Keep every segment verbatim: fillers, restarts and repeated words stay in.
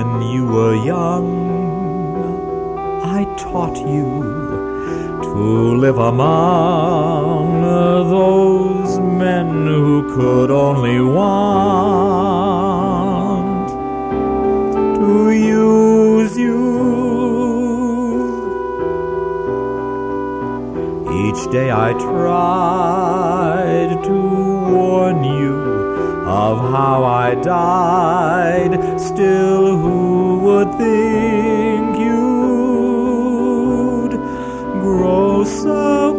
When you were young, I taught you to live among those men who could only want to use you. Each day I tried to warn you of how I died. Still, who would think you'd grow so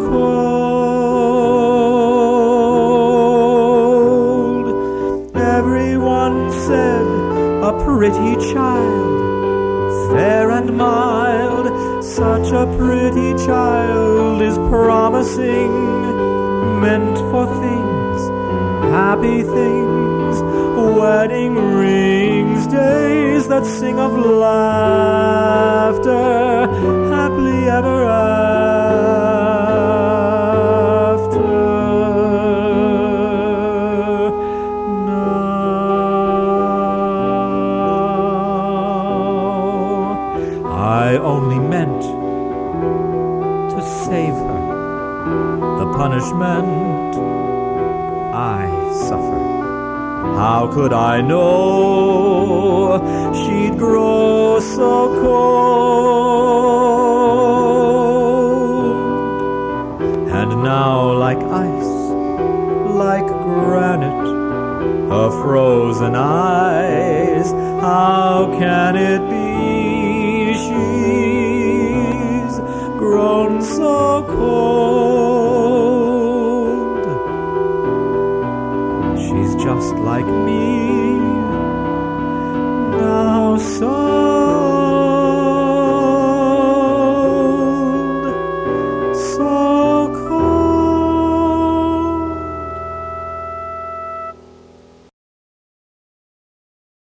cold? Everyone said a pretty child, fair and mild. Such a pretty child is promising, meant for things, happy things, wedding rings, days that sing of laughter, happily ever after. Now I only meant to save her the punishment I suffer. How could I know she'd grow so cold? And now, like ice, like granite, her frozen eyes, how can it be she's grown so cold? She's just like me.